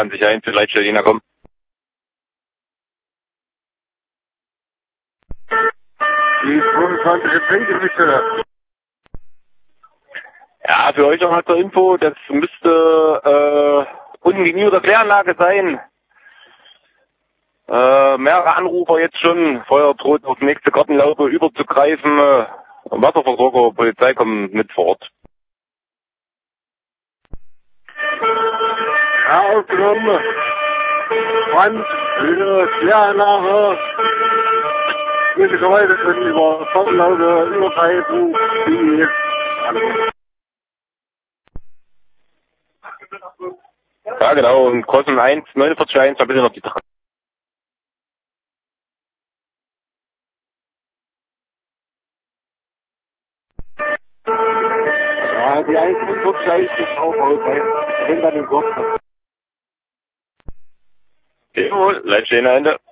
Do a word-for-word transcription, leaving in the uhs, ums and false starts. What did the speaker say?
zwanzig eins, Leitstelle Jena, komm. Die zweiundzwanzig Blinkenlichter. Ja, für euch noch mal zur Info, das müsste äh, unten gegenüber der Kläranlage sein. Äh, mehrere Anrufer jetzt schon. Feuer droht auf nächste Gartenlaube überzugreifen. Äh, Wasserversorger, Polizei kommen mit vor Ort. Ja, aufgenommen. Brand, wieder Kläranlage. Möglicherweise können über Gartenlaube übergreifen. Die Ja genau, und Kosten eins, neunundvierzig eins, da bitte noch die drei. Ja, die eins fünfundvierzig ist auch aus. Wenn dann im Kopf. Jawohl, Leitstelle Ende.